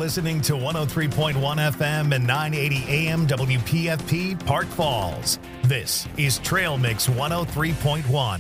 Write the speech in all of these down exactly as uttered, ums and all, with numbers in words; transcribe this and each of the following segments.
listening to one oh three point one F M and nine eighty A M W P F P Park Falls. This is Trail Mix one oh three point one.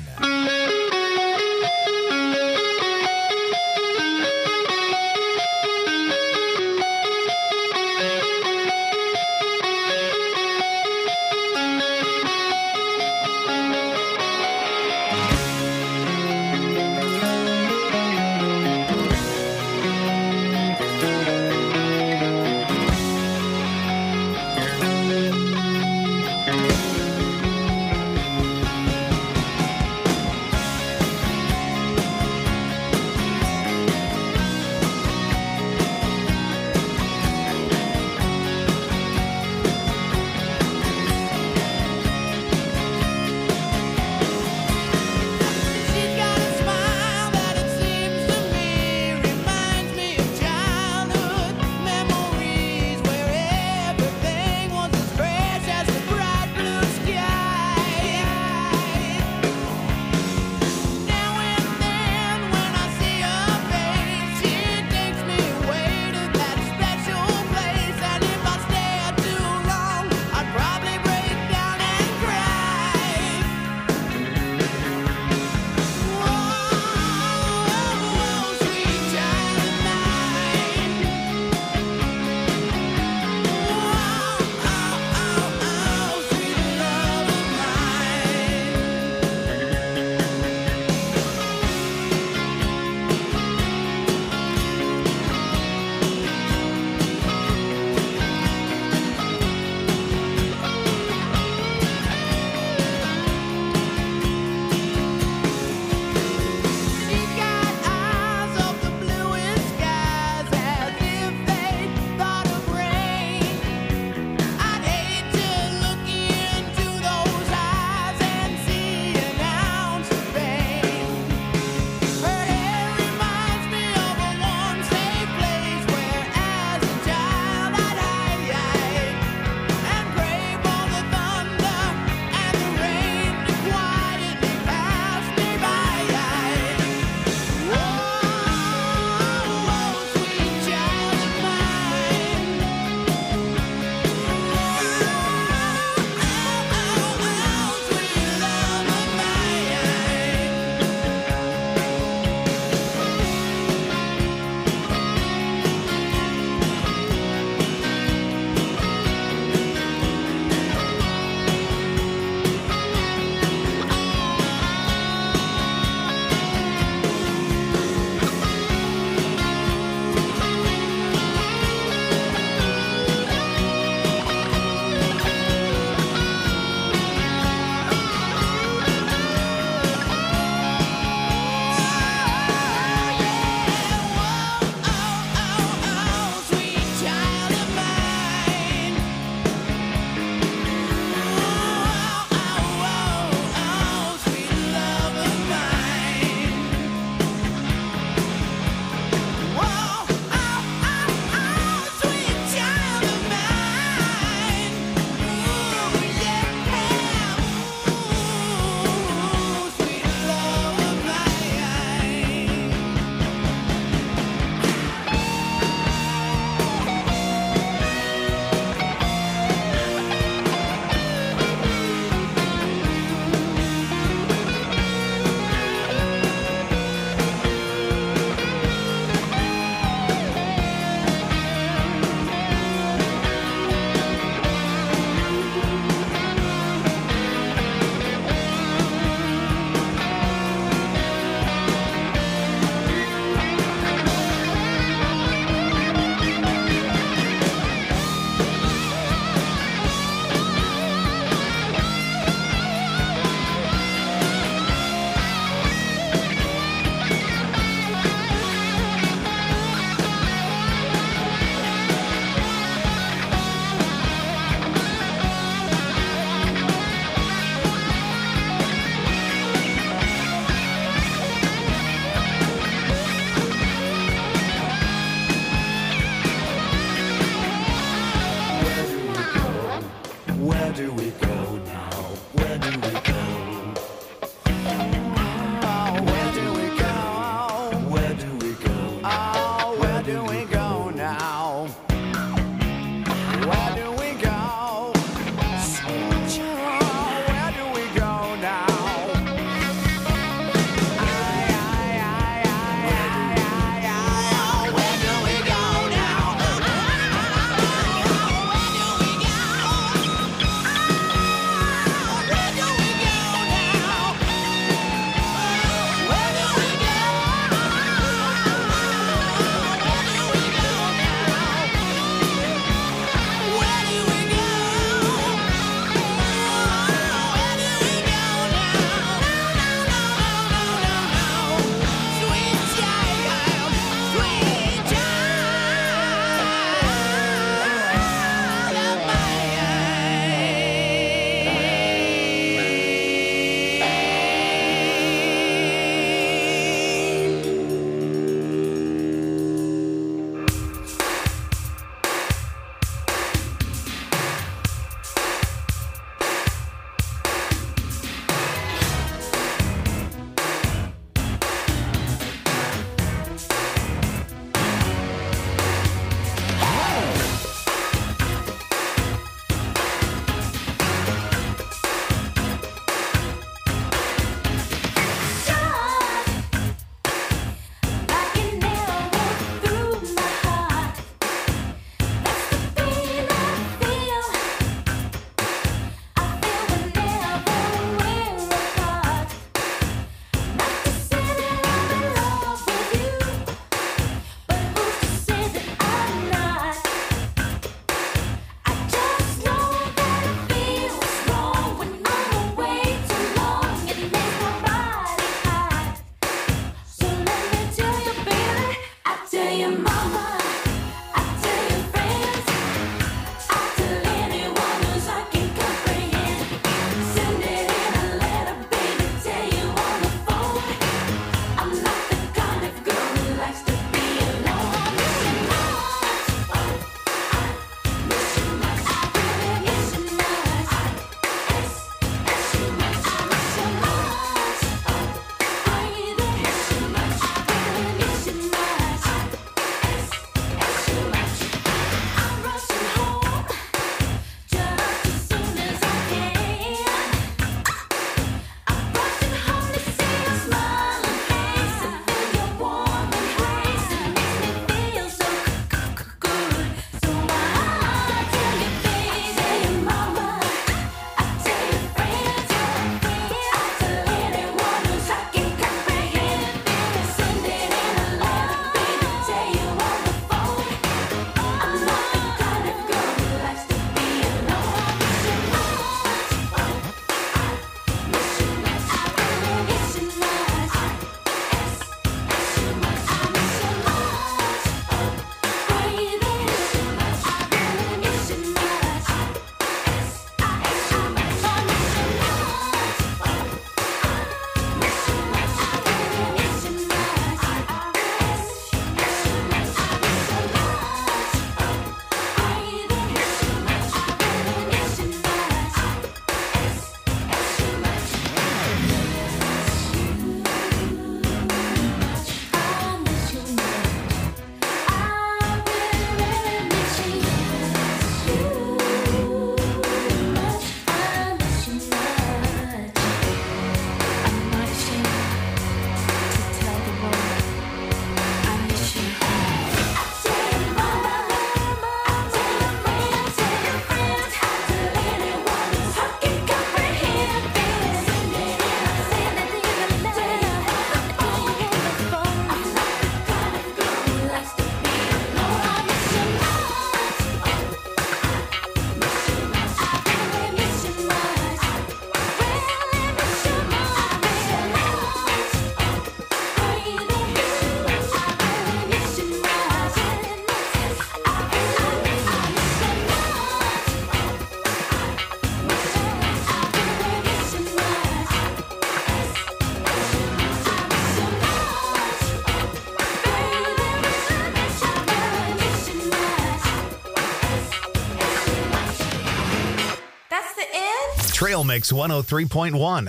Trail Mix one oh three point one.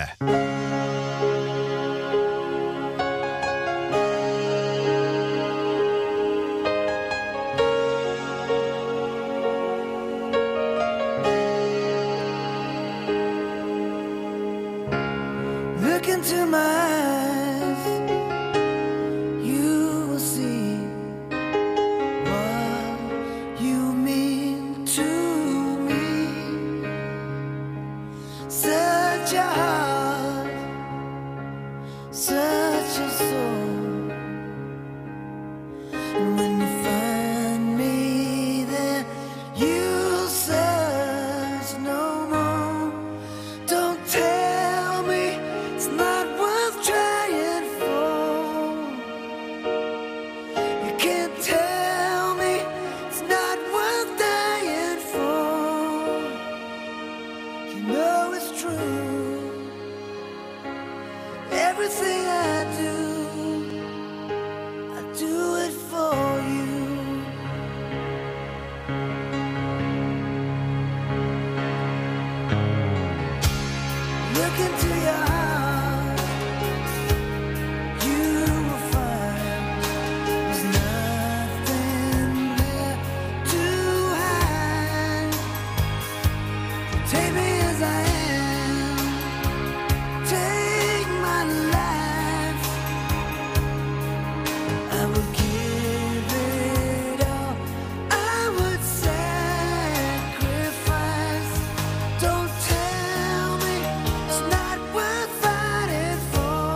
Look into my eyes, you will see what you mean to me. Such a heart, such a soul. And when you find me there, you'll search no more. Don't tell me it's not worth trying for. You can't tell me it's not worth dying for. You know it's true. Everything I do, I do it for you. Look into your heart, you will find there's nothing there to hide. Take me as I am, take my life. I would give it all, I would sacrifice. Don't tell me it's not worth fighting for.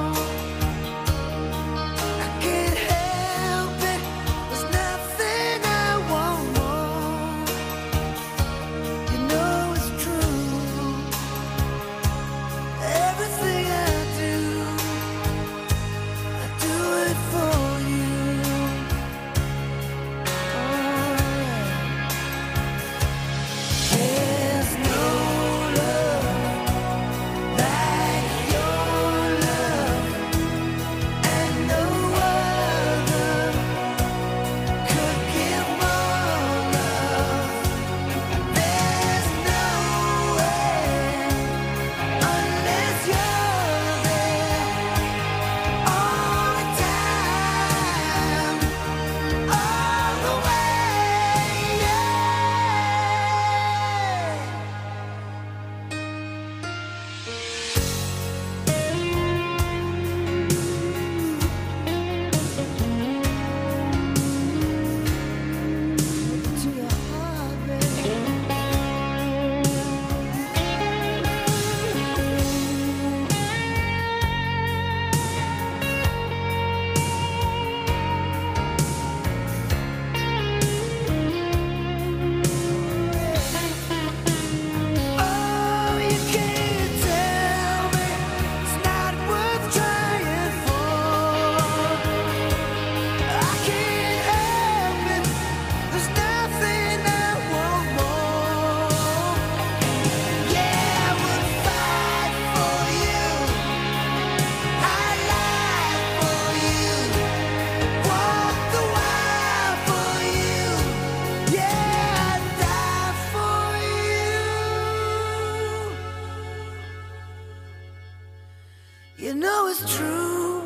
I can't help it, there's nothing I want more. You know it's true. Everything I do, I do it for you. Oh, yeah. There's no love like your love, and no other could give more love. There's no way unless you're there all the time, all the way. Yeah. To your heart, baby. Oh, you can't tell me it's not worth trying for. I can't help it, there's nothing I want more. Yeah, I would fight for you, I'd lie for you, walk the wire for you. Yeah, I'd die for you. You know it's true.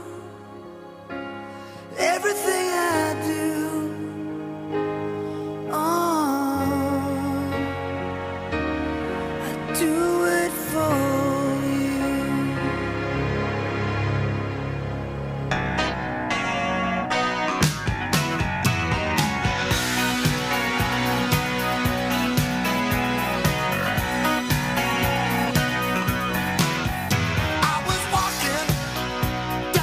Everything I do, oh, I do it for you. I was walking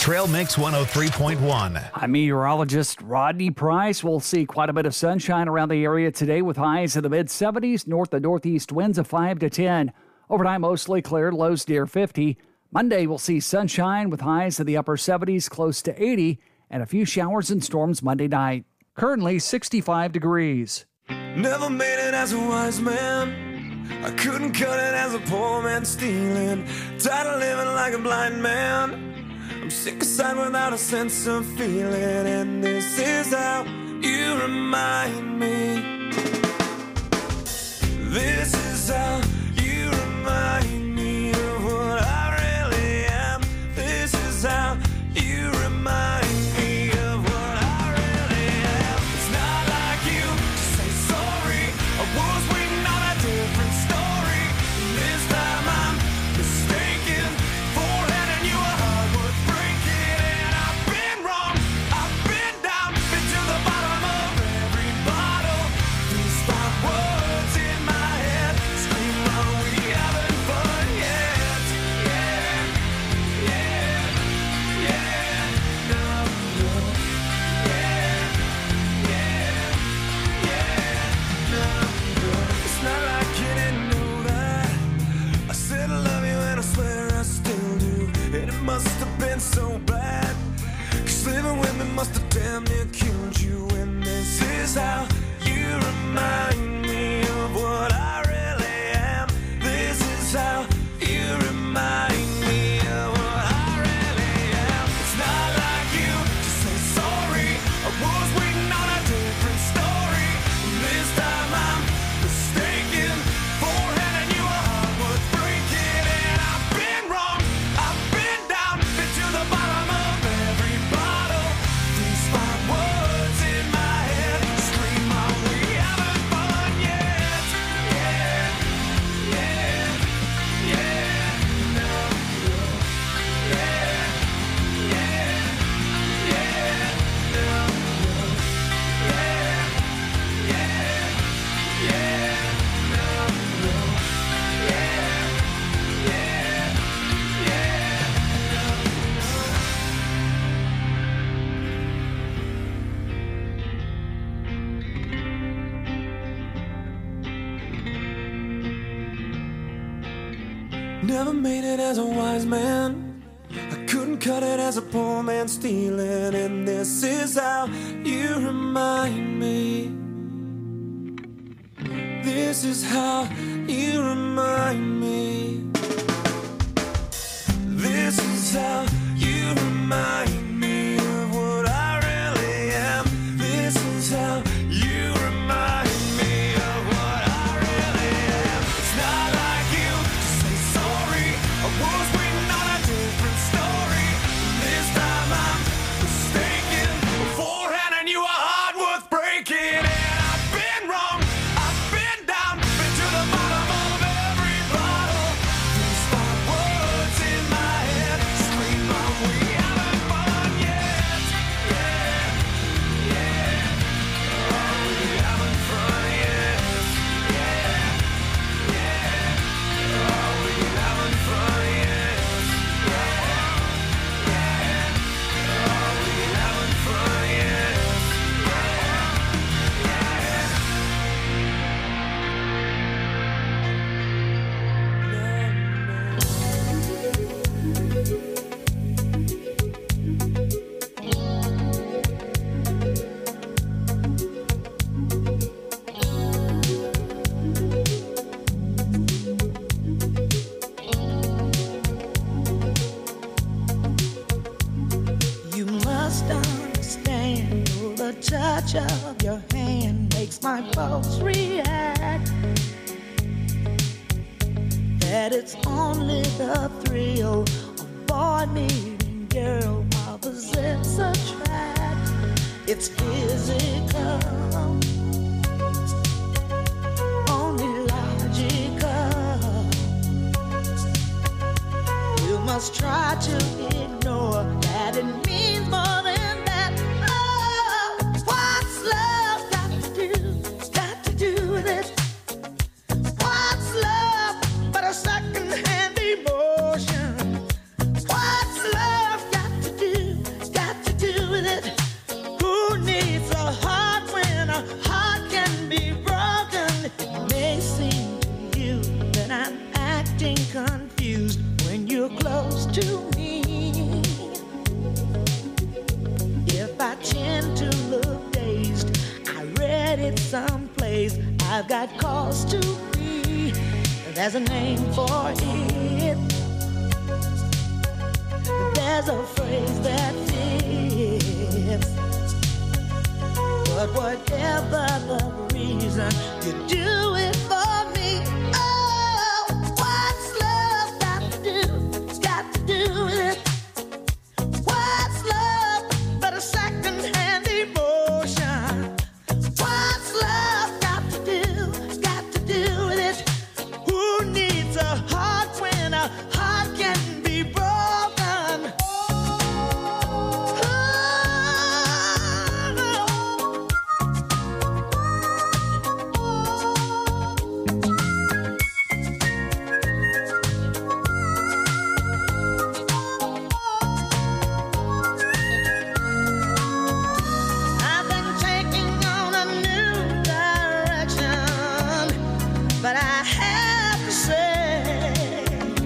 Trail Mix one oh three point one. I'm meteorologist Rodney Price. We'll see quite a bit of sunshine around the area today with highs in the mid seventies, north to northeast winds of five to ten. Overnight, mostly clear, lows near fifty. Monday, we'll see sunshine with highs in the upper seventies, close to eighty, and a few showers and storms Monday night. Currently sixty-five degrees. Never made it as a wise man. I couldn't cut it as a poor man stealing. Tired of living like a blind man. I'm sick aside without a sense of feeling. And this is how you remind me. This is how you remind me of what I really am. This is how you remind me of what I really am. It's not like you to say sorry. I was waiting on a different story. This time I'm mistaken for handing you a heart worth breaking. And I've been wrong, I've been down, been to the bottom of every bottle. These five words in my head scream, are we having fun yet? Yeah, yeah, yeah, no, no, yeah, yeah, yeah, no, no. It's not like you didn't know that. I said I love you and I swear I still do. And it must have been so bad, 'cause living with me must have damn near killed you. And this is how you remind me of what I really am. This is how you remind me of what I really am. It's not like you to say sorry. I was waiting on a different story. This time I'm mistaken for handing you a heart worth breaking. And I've been wrong, I've been down, been to the bottom of every bottle. These five words in my head scream, are we having fun yet? Yeah, yeah, yeah, no, no, yeah, yeah, yeah, no, no, yeah, yeah, yeah, no, no, yeah, yeah, yeah, Never made it as a wise man. I couldn't cut it as a poor man stealing. And this is how you remind me. This is how you remind me. This is how you remind me of what I really am. This is how you remind me of what I really am. It's not like you to say sorry. I was waiting on a different story. This time I'm mistaken for handing you a heart worth breaking. And I've been wrong, I've been down, been to the bottom of every bottle. These five words in my head scream, are we having fun yet? Yeah, yeah, are we having fun yet? Yeah, yeah, are we having fun yet? Yeah, yeah, are we having fun yet? You must understand the touch of your hand makes my pulse react. That it's only the thrill of boy meeting girl opposites attract. It's physical, only logical. You must try to ignore that it means more than that. Oh, what's love got to do? Got to do with it. What's love but a second-hand emotion? What's love got to do? I've got cause to be. There's a name for it. There's a phrase that fits. But whatever the reason, you do it for me. Oh, what's love got to do? Got to do with it. What's love but a second-hand emotion? What's love got to do? Got to do with it. Who needs a heart when a heart can be broken? I've been taking on a new direction, but I have to say,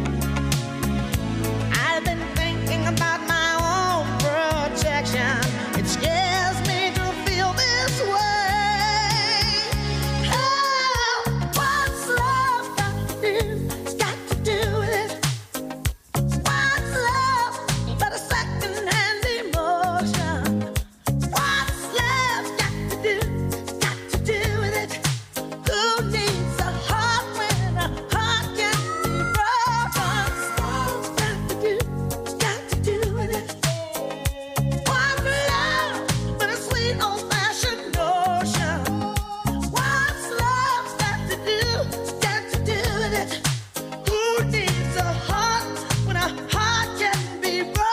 I've been thinking about my own protection. It scares me to feel this way. Oh, what's love got to do? Got to do with it. What's love but a second-hand emotion? What's love got to do? Got to do with it. Who needs a heart when a heart can be broken? Got to do, got to do with it. What's love but a sweet old-fashioned notion? What's love got to do? Got to do with it. Who needs a heart when a heart can be broken?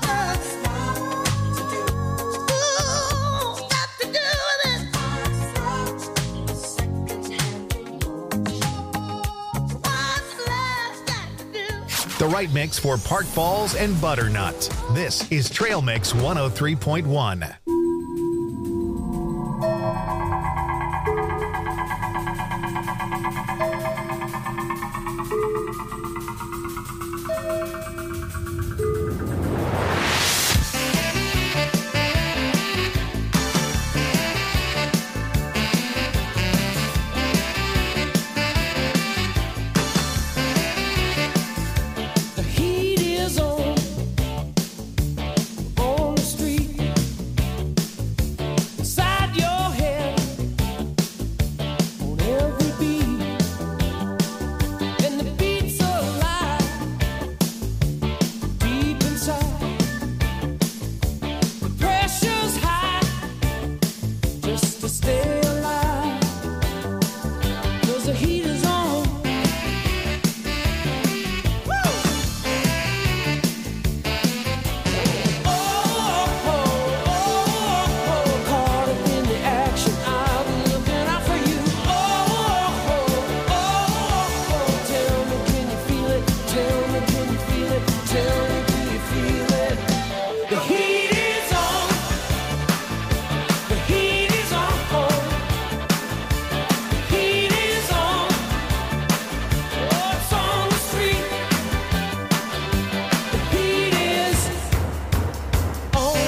Ooh, got to do with it. What's love got to do? The right mix for Park Falls and Butternut. This is Trail Mix one oh three point one. The heat is on, on the street. Inside your head, on every beat. And the beat's alive, deep inside. The pressure's high, just to stay alive. 'Cause the heat is on. Caught up in the action, I'll be looking out for you. Tell me, can you feel it? Tell me, can you feel it? Tell me, can you feel it? The heat is on. The heat is on. The heat is on. Oh, it's on the street. The heat is on.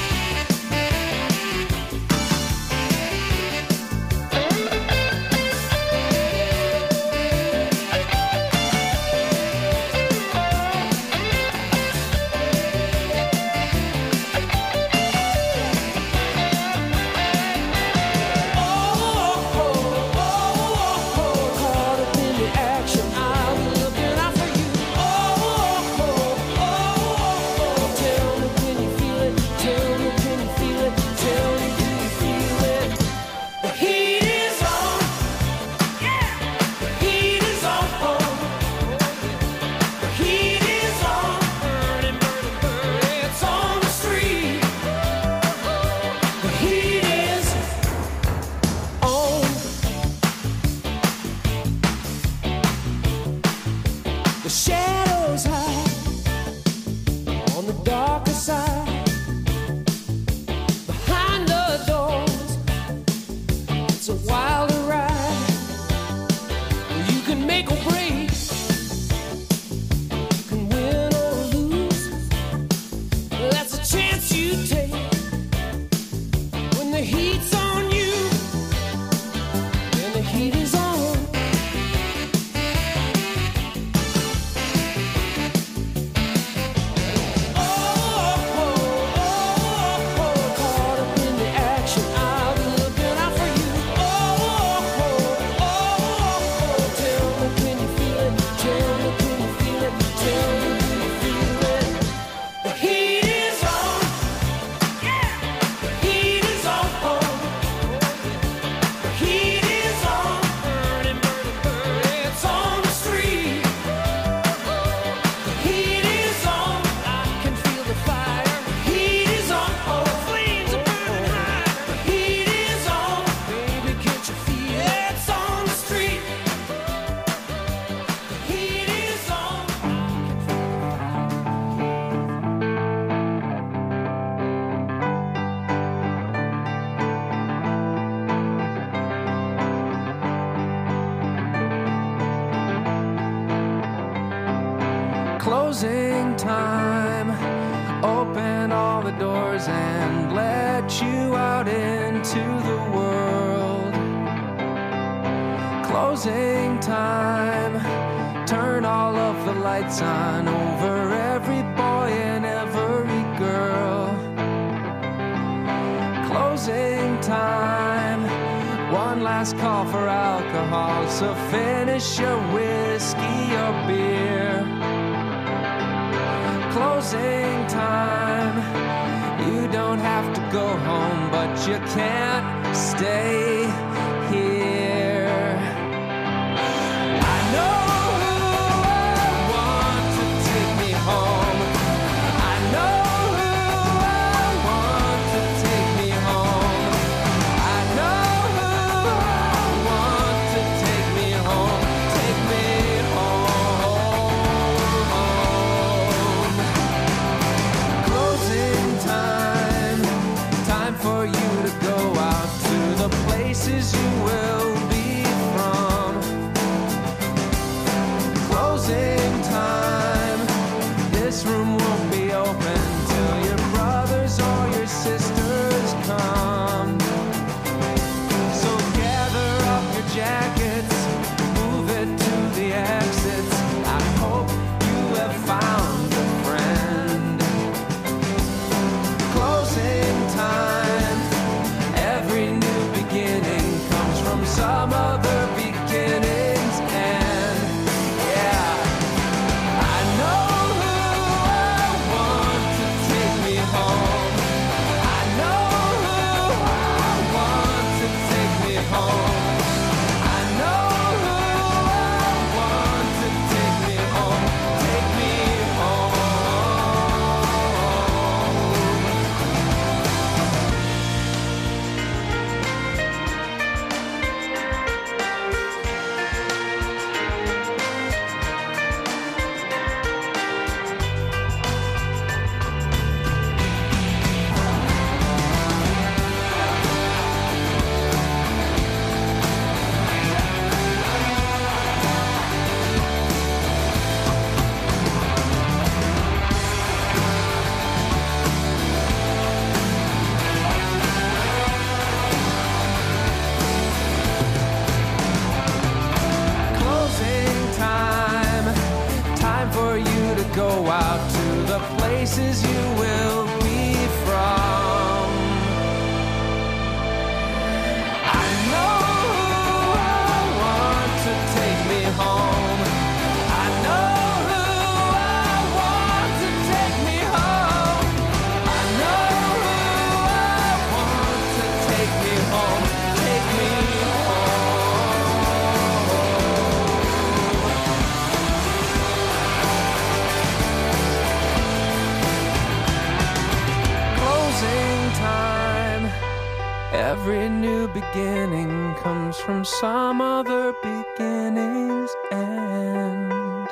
Caught up in the action, I'll be looking out for you. Tell me, can you feel it? Tell me, can you feel it? Tell me, can you feel it? The heat is on. The heat is on. The heat is on. Burning, burning, burning. It's on the street. The heat is on. The shadows hide on the darker side. Behind the doors, it's a wilder ride. You can make or break, you can win or lose. That's a chance you take when the heat's on you and the heat is Closing time. Open all the doors and let you out into the world. Closing time. Turn all of the lights on over every boy and every girl. Closing time. One last call for alcohol, so finish your whiskey or beer. Closing time. You don't have to go home, but you can't stay here. I know who I want to take me home. I know who I want to take me home. I know who I want to take me home. Take me home. Closing time. Time for you to go out to the places you will be from. Closing time. This room won't be open till your brothers or your sisters come. So gather up your jackets, move it to the exits. I hope you have found a friend. Closing time. Every new beginning comes from some other beginning's end. Yeah. I know who I want to take me home. I know who I want to take me home. I know who I want to take me home. Take me home. Closing time. Time for you to go out to the places you will be from. I know who I want to take me home. I know who I want to take me home. I know who I want to take me home. Take me Closing time. Every new beginning comes from some other beginning's end.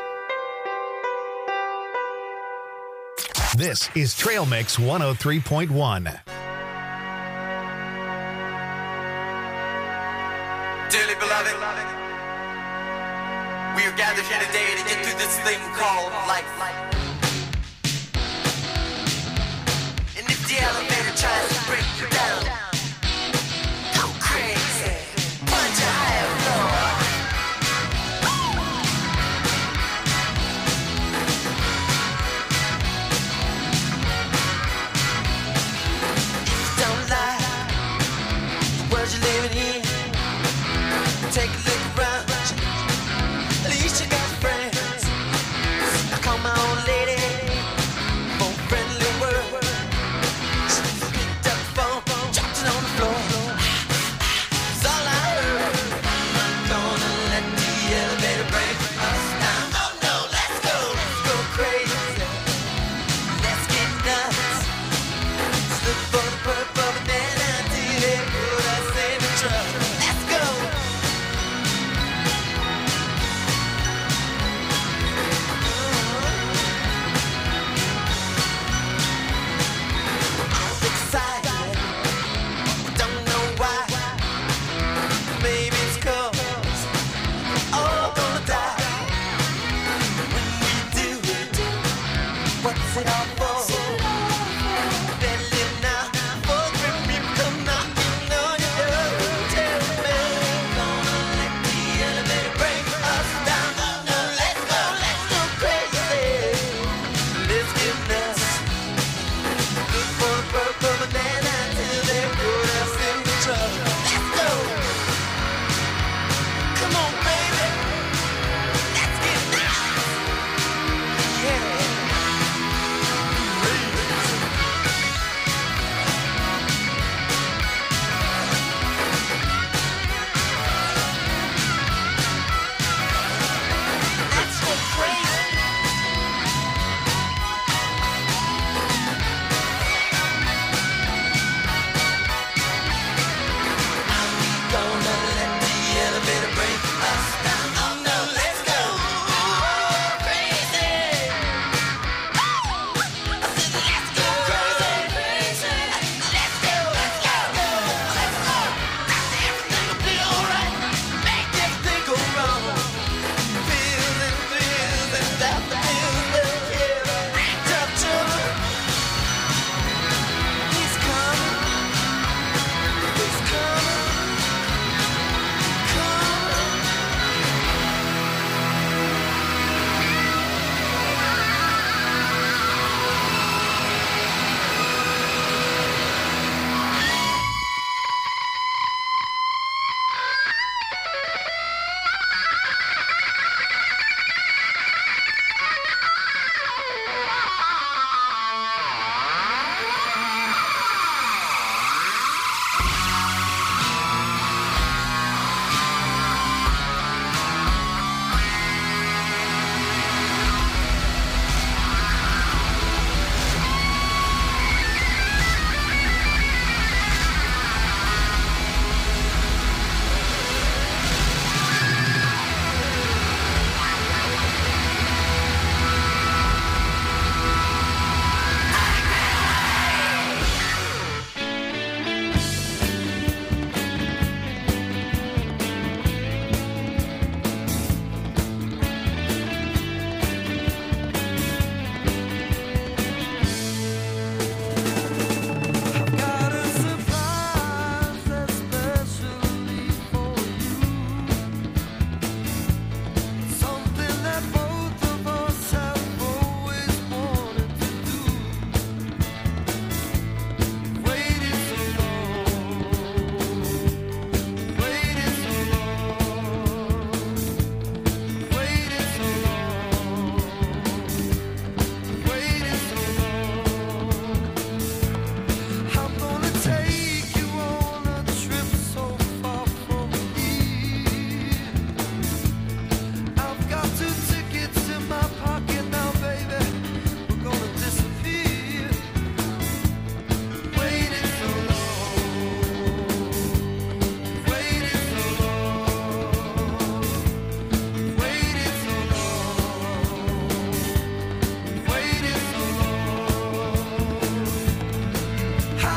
This is Trail Mix one oh three point one. Dearly beloved, we are gathered here today to get through this thing called life. And if the elevator tries to break you down, go crazy, punch a higher floor. If you don't like the world you're living in, take a look around you. At least you got friends. I call my own lady.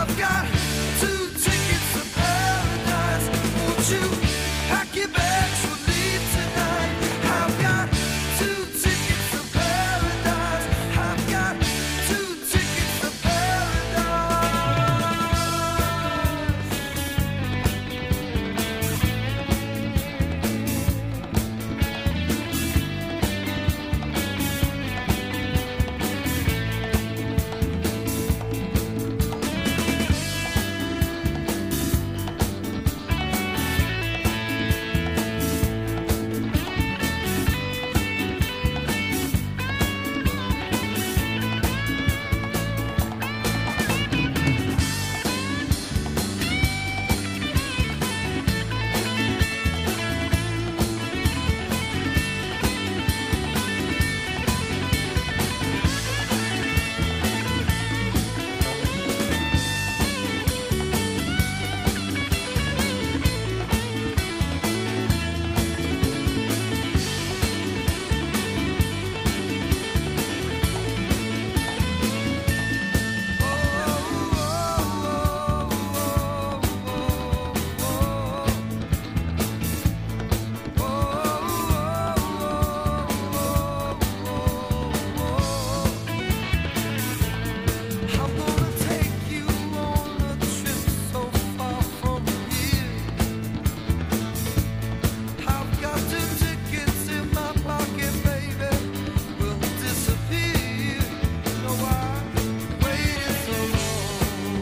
I've got two tickets to paradise. Won't you pack your bags, we'll leave tonight. I've got two tickets to paradise. I've got two tickets to paradise. I'm gonna take you on a trip so far from here. I've got two tickets in my pocket, baby. Will disappear. You know why? Waited so long.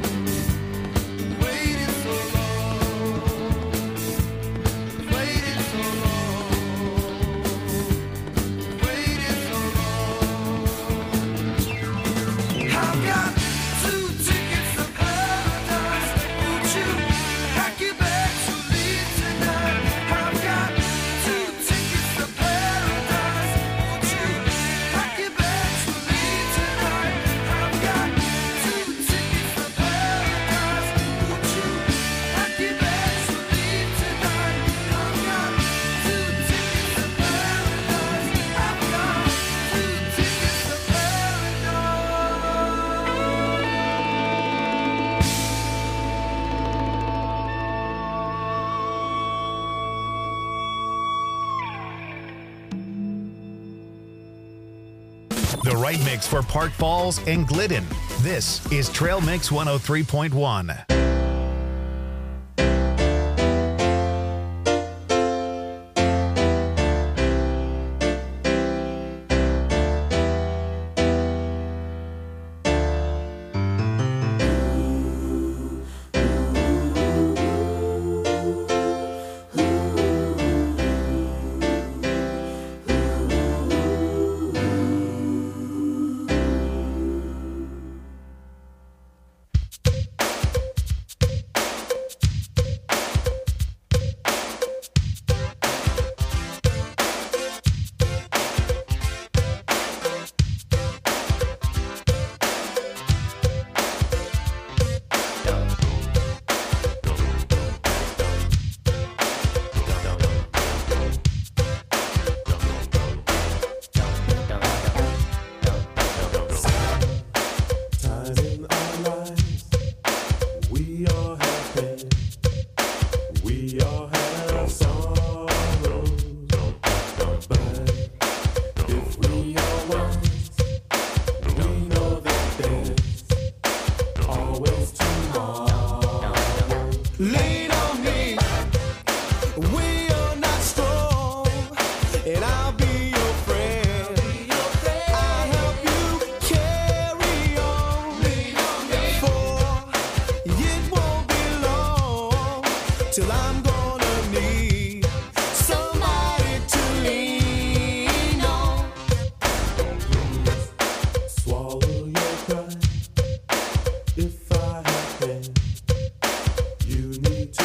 Waited so long. Waited so long. Waited so long. I've got two tickets to paradise. Won't you pack your bags, we'll leave tonight. I've got two tickets to paradise. Won't you pack your bags, we'll leave tonight. I've got two tickets to paradise. Won't you pack your bags, we'll leave tonight. I've got two tickets to paradise. I've got two tickets to The right mix for Park Falls and Glidden. This is Trail Mix one oh three point one. Time in our lives, we all have pain, we all have sorrows. But if we are wise, we know that there's always tomorrow. Lean on me, we are not strong, and I'll be your friend. I'll help you carry on, for it won't be long till I'm gonna need somebody to lean on. Swallow your pride. If I have pain, you need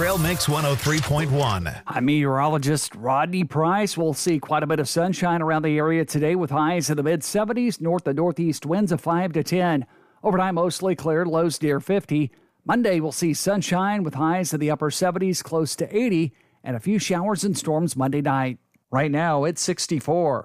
Trail Mix one oh three point one. I'm meteorologist Rodney Price. We'll see quite a bit of sunshine around the area today with highs in the mid seventies, north to northeast winds of five to ten. Overnight, mostly clear, lows near fifty. Monday, we'll see sunshine with highs in the upper seventies, close to eighty, and a few showers and storms Monday night. Right now, it's sixty-four.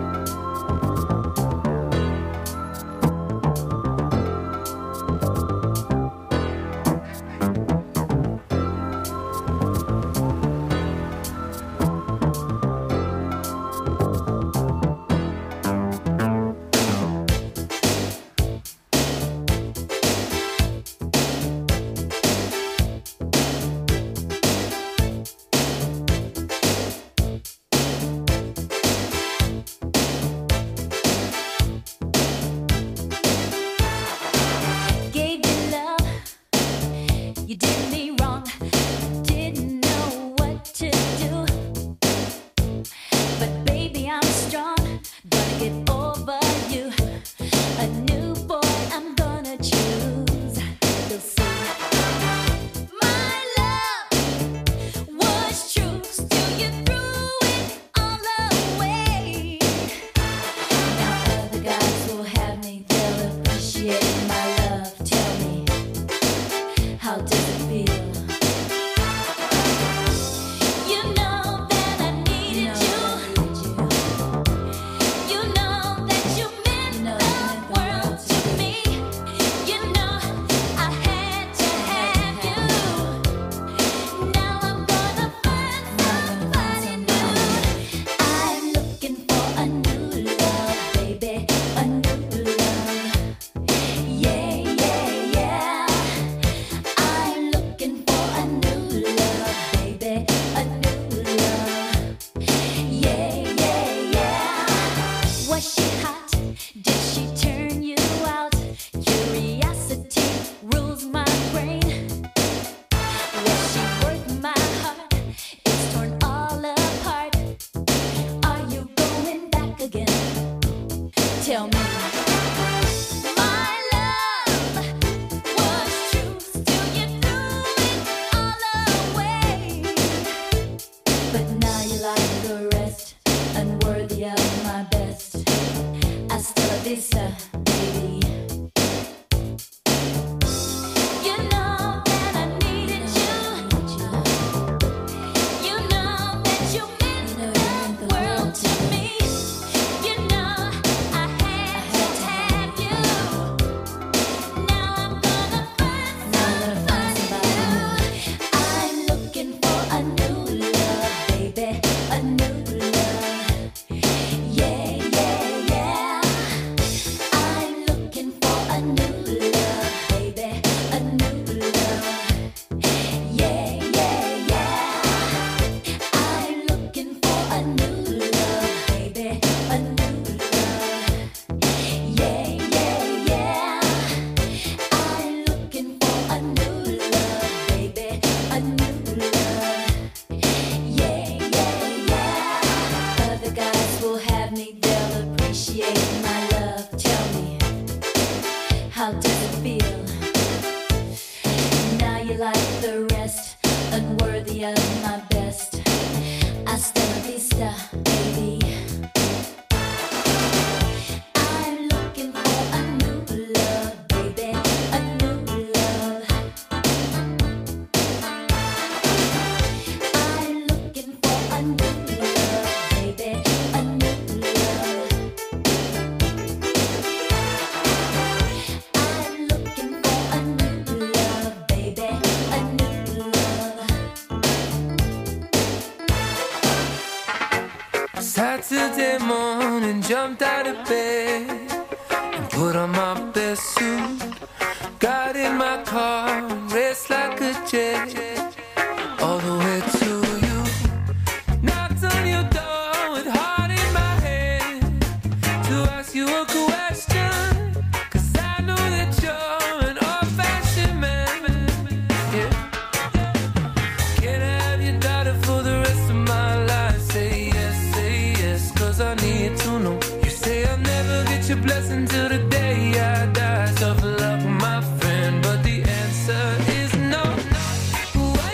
Saturday morning, jumped out of bed and put on my best suit. Got in my car and raced like a jet all the way to you. Knocked on your door with heart in my head to ask you a question, 'cause I know that you're an old-fashioned man. Yeah. Can I have your daughter for the rest of my life? Say yes, say yes, 'cause I need to know. You say I'll never get your blessing till the day I die. Tough luck, my friend, but the answer is no. Why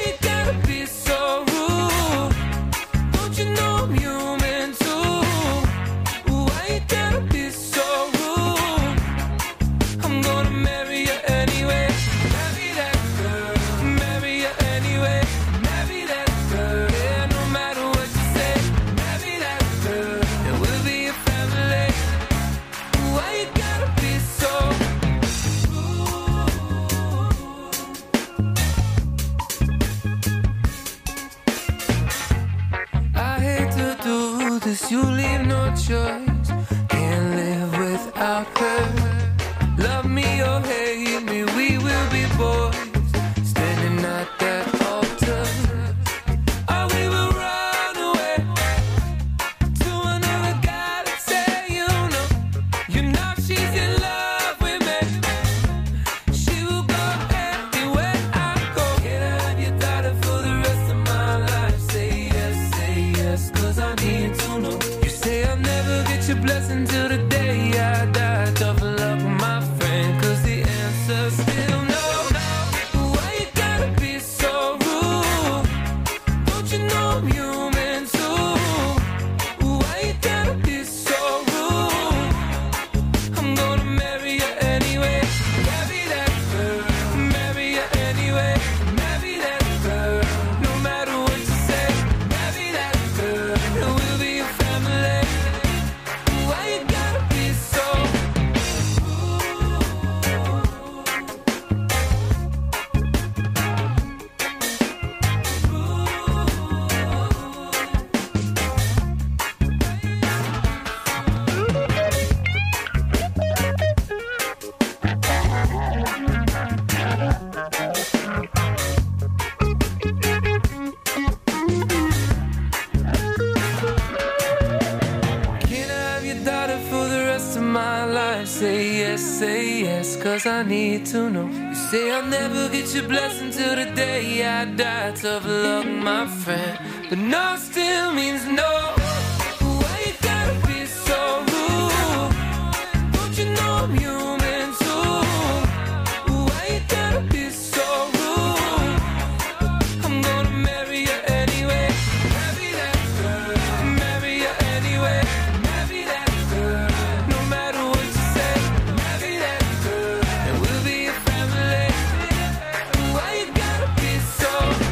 say yes, say yes, cause I need to know. You say I'll never get your blessing till the day I die. Tough luck, my friend, but no still means no. Why you gotta be so rude? Don't you know I'm human too? Why you gotta be so rude? I'm gonna marry you anyway. Marry that girl. Marry you anyway. Marry that girl. No matter what you say. Marry that girl. And we'll be a family. Why you gotta be so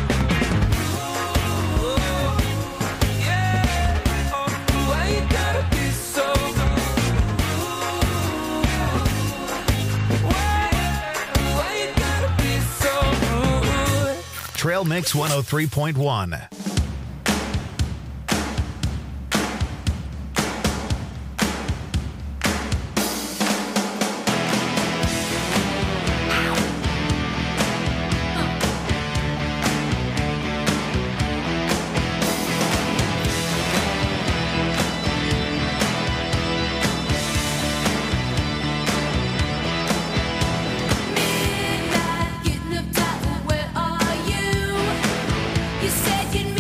rude? Yeah. Oh, why you gotta be so rude? Why? Why you gotta be so rude? Trail Mix one oh three point one. Midnight, getting up tight, where are you? You said you'd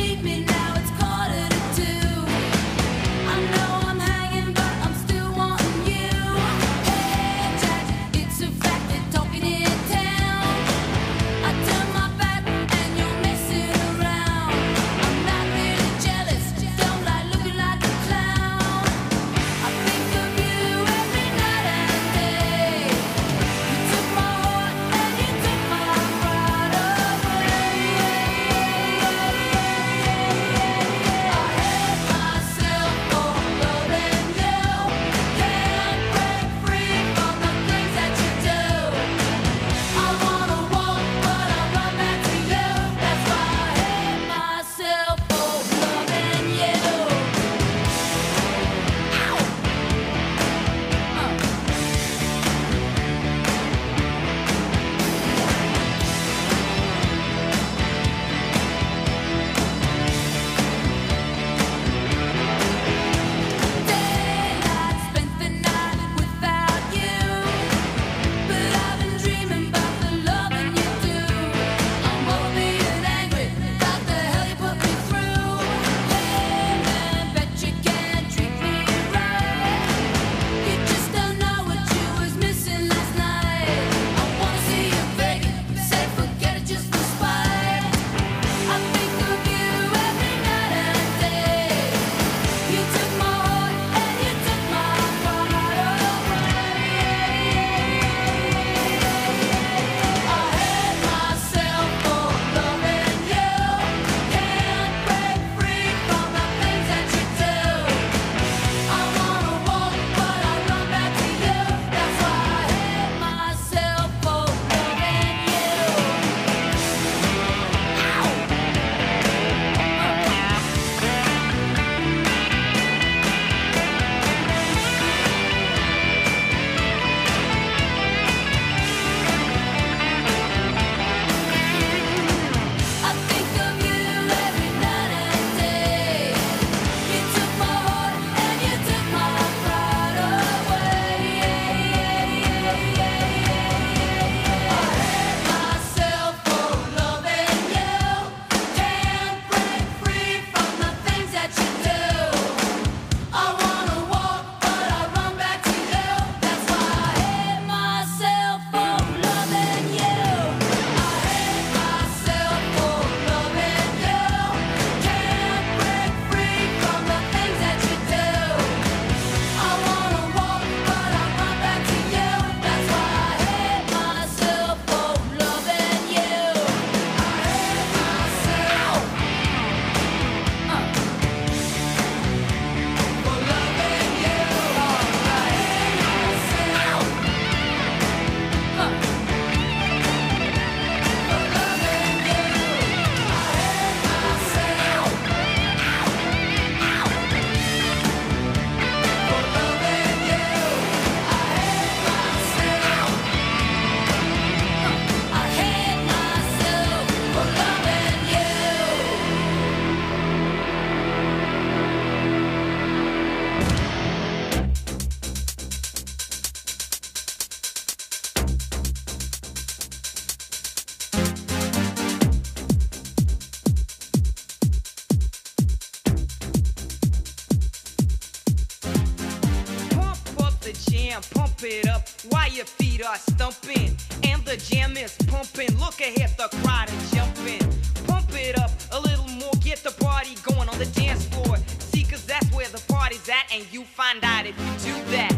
pump it up while your feet are stumping. And the jam is pumping. Look ahead, the crowd is jumping. Pump it up a little more, get the party going on the dance floor. See, cause that's where the party's at, and you find out if you do that.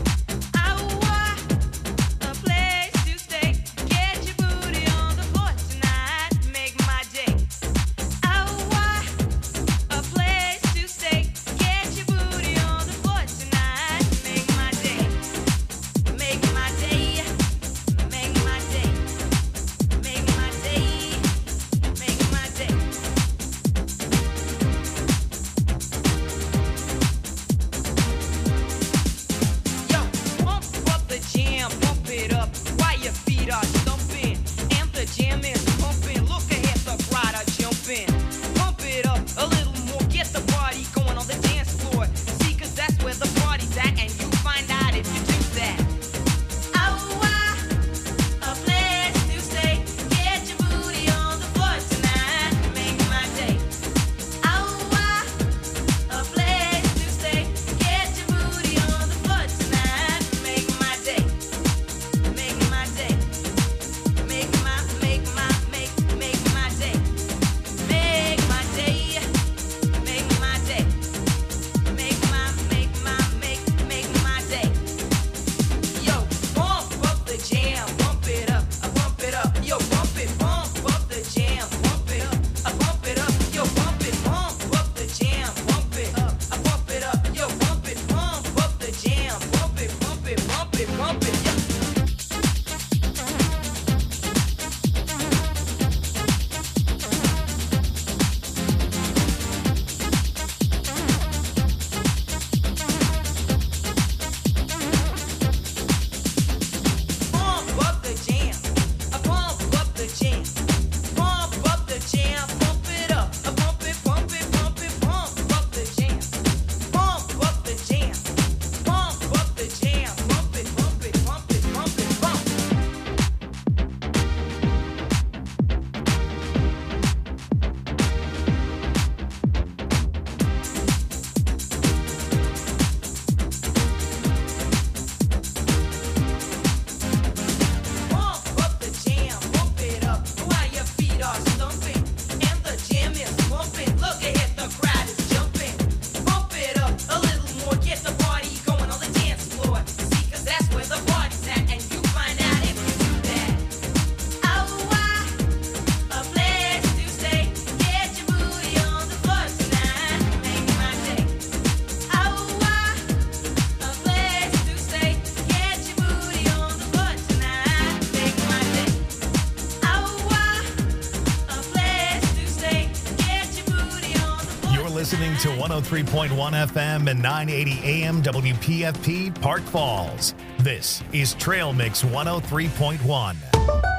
Listening to one oh three point one F M and nine eighty A M W P F P Park Falls. This is Trail Mix one oh three point one.